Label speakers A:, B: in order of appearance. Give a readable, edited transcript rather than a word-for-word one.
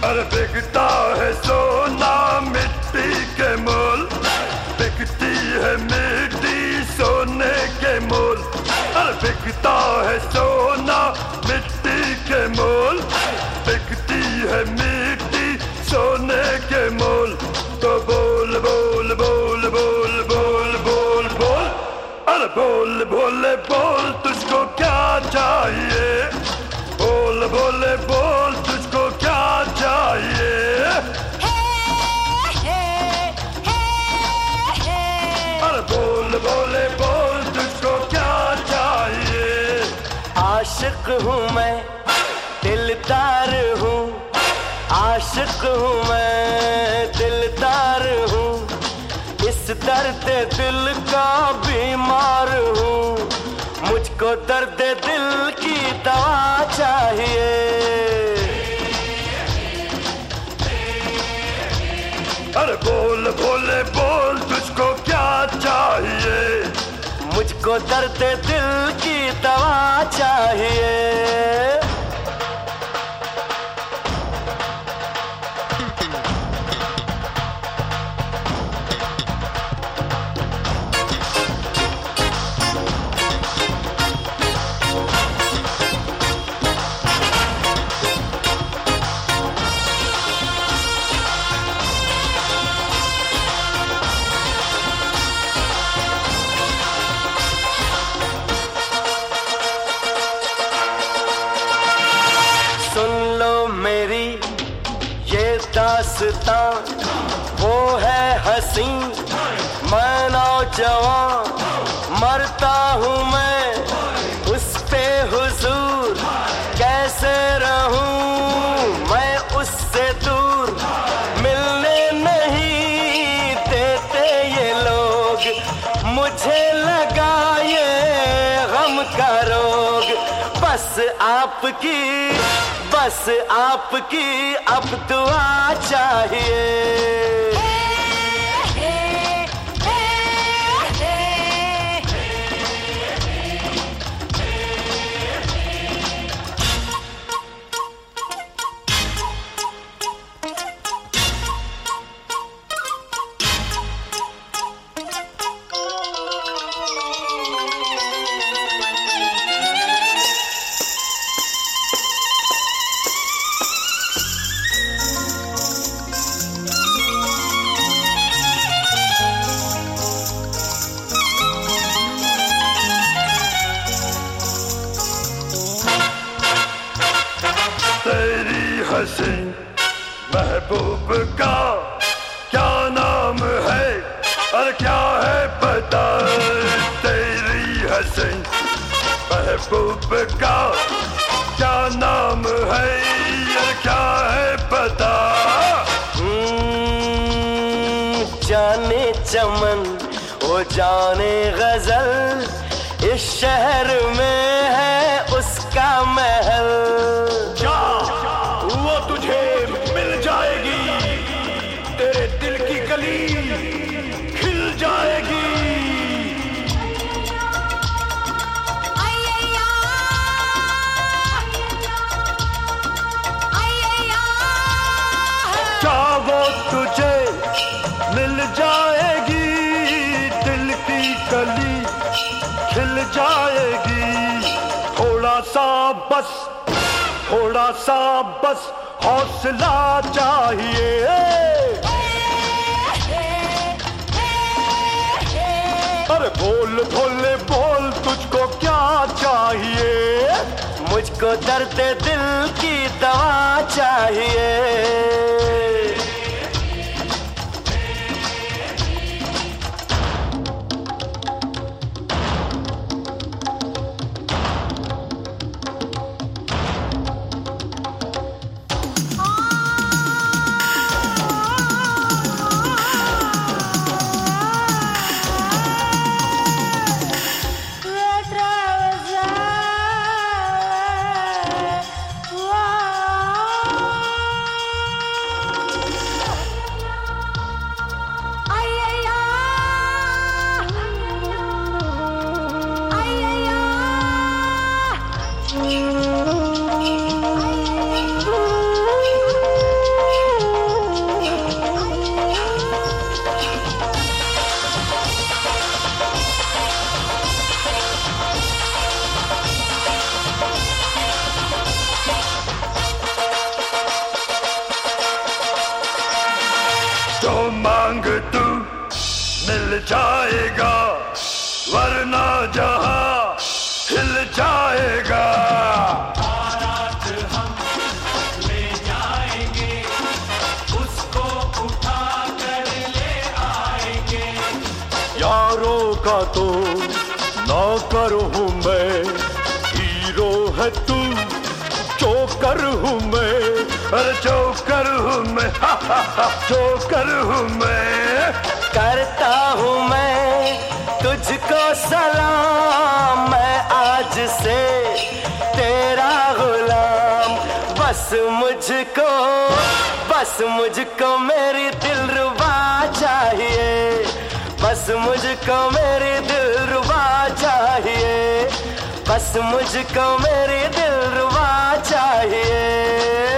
A: अरे बिकता है सोना मिट्टी के मोल, बिकती है मिट्टी सोने के मोल। अरे बिकता है सोना मिट्टी के मोल, बिकती है मिट्टी सोने के मोल। तो बोल बोल बोल बोल बोल बोल बोल, अरे बोल बोले बोल तुझको क्या चाहिए, बोल बोले बोल तुझको क्या चाहिए। अरे बोल बोले बोल तुझको क्या चाहिए।
B: आशिक हूँ मैं, दिलदार हूँ, आशिक हूँ मैं, दिलदार हूँ, इस दर्द दिल का बीमार हूँ, मुझको दर्द दिल की दवा चाहिए।
A: अरे बोल बोले बोल तुझको क्या चाहिए,
B: मुझको दर्द दिल की दवा चाहिए। मेरी ये दास्तां, वो है हंसी मैं नौजवान, मरता हूँ मैं उस पे हुजूर, कैसे रहूँ मैं उससे दूर, मिलने नहीं देते ये लोग, मुझे लगा ये गम का रोग। बस आपकी अब दुआ चाहिए।
A: हसी महबूब का क्या नाम है, और क्या है पता, तेरी हसी महबूब का क्या नाम है, और क्या है पता।
B: जाने चमन वो जाने गजल, इस शहर में है उसका महल।
A: वो तुझे मिल जाएगी, तेरे दिल की कली खिल जाएगी। क्या वो तुझे मिल जाएगी, दिल की कली खिल जाएगी। थोड़ा सा बस हौसला चाहिए। अरे बोल भोले बोल तुझको क्या चाहिए,
B: मुझको दर्द दिल की दवा चाहिए।
A: आएगा वरना जहां हिल जाएगा।
C: बारात हम ले जाएंगे, उसको उठा कर ले आएंगे।
A: यारों का तो नौकर हूँ मैं, हीरो है तू जोकर हूँ मैं। अरे जोकर हूँ मैं, जोकर हूँ मैं।
B: करता हूँ मैं तुझको सलाम, मैं आज से तेरा गुलाम। बस मुझको मेरी दिलरुबा चाहिए, बस मुझको मेरी दिलरुबा चाहिए, बस मुझको मेरी दिलरुबा चाहिए।